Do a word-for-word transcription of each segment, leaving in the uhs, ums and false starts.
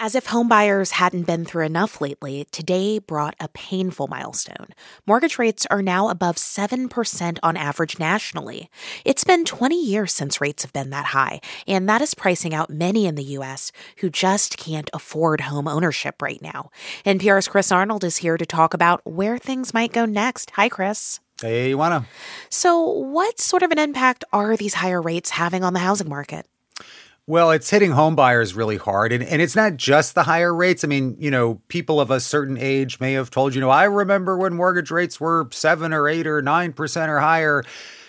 As if homebuyers hadn't been through enough lately, today brought a painful milestone. Mortgage rates are now above seven percent on average nationally. It's been twenty years since rates have been that high, and that is pricing out many in the U S who just can't afford home ownership right now. N P R's Chris Arnold is here to talk about where things might go next. Hi, Chris. Hey, Juana. So what sort of an impact are these higher rates having on the housing market? Well, it's hitting home buyers really hard. And, and it's not just the higher rates. I mean, you know, people of a certain age may have told you, you know, I remember when mortgage rates were seven or eight or nine percent or higher.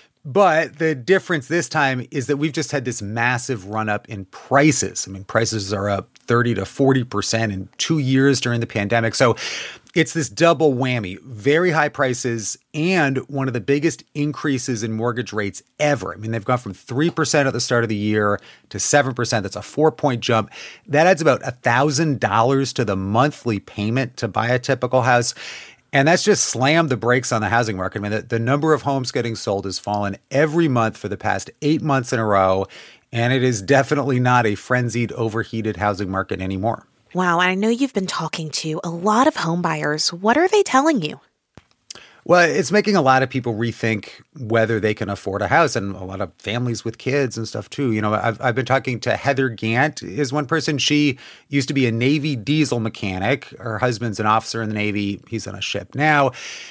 But the difference this time is that we've just had this massive run up in prices. I mean, prices are up thirty to forty percent in two years during the pandemic. So it's this double whammy, very high prices and one of the biggest increases in mortgage rates ever. I mean, they've gone from three percent at the start of the year to seven percent. That's a four-point jump. That adds about one thousand dollars to the monthly payment to buy a typical house. And that's just slammed the brakes on the housing market. I mean, the, the number of homes getting sold has fallen every month for the past eight months in a row. And it is definitely not a frenzied, overheated housing market anymore. Wow, I know you've been talking to a lot of home buyers. What are they telling you? Well, it's making a lot of people rethink whether they can afford a house, and a lot of families with kids and stuff too. You know, I've I've been talking to Heather Gant is one person. She used to be a Navy diesel mechanic. Her husband's an officer in the Navy. He's on a ship now.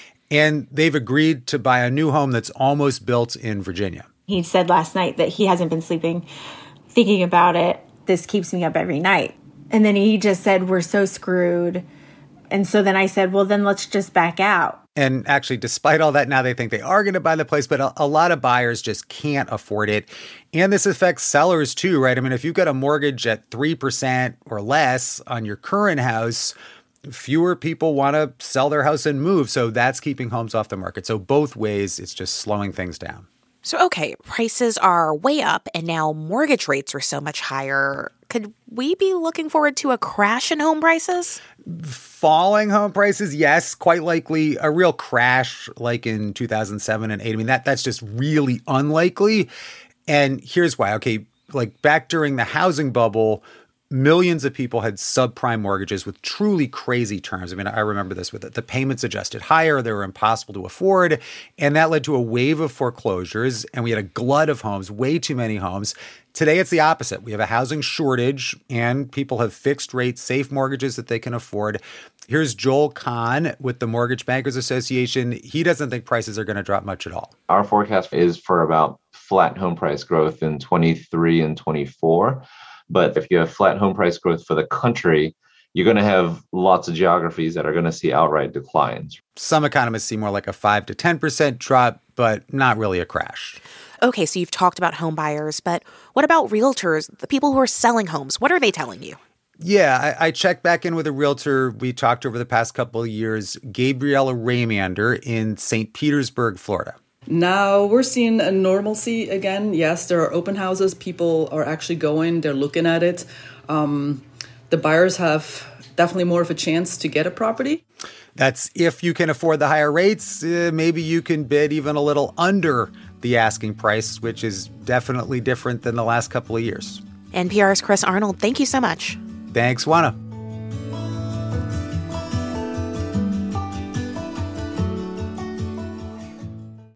And they've agreed to buy a new home that's almost built in Virginia. He said last night that he hasn't been sleeping thinking about it. This keeps me up every night. And then he just said, we're so screwed. And so then I said, well, then let's just back out. And actually, despite all that, now they think they are going to buy the place, but a, a lot of buyers just can't afford it. And this affects sellers too, right? I mean, if you've got a mortgage at three percent or less on your current house, fewer people want to sell their house and move. So that's keeping homes off the market. So both ways, it's just slowing things down. So, okay, prices are way up and now mortgage rates are so much higher. Could we be looking forward to a crash in home prices? Falling home prices, yes, quite likely. A real crash like in two thousand seven and eight. I mean, that that's just really unlikely. And here's why. Okay, like back during the housing bubble, millions of people had subprime mortgages with truly crazy terms. I mean, I remember this with it. The payments adjusted higher. They were impossible to afford. And that led to a wave of foreclosures. And we had a glut of homes, way too many homes. Today, it's the opposite. We have a housing shortage and people have fixed rate, safe mortgages that they can afford. Here's Joel Kahn with the Mortgage Bankers Association. He doesn't think prices are going to drop much at all. Our forecast is for about flat home price growth in twenty-three and twenty-four. But if you have flat home price growth for the country, you're going to have lots of geographies that are going to see outright declines. Some economists see more like a five to ten percent drop, but not really a crash. Okay, so you've talked about home buyers, but what about realtors, the people who are selling homes? What are they telling you? Yeah, I, I checked back in with a realtor we talked over the past couple of years, Gabriella Raymander in Saint Petersburg, Florida. Now we're seeing a normalcy again. Yes, there are open houses. People are actually going. They're looking at it. Um, the buyers have definitely more of a chance to get a property. That's if you can afford the higher rates. Uh, maybe you can bid even a little under the asking price, which is definitely different than the last couple of years. N P R's Chris Arnold, thank you so much. Thanks, Juana.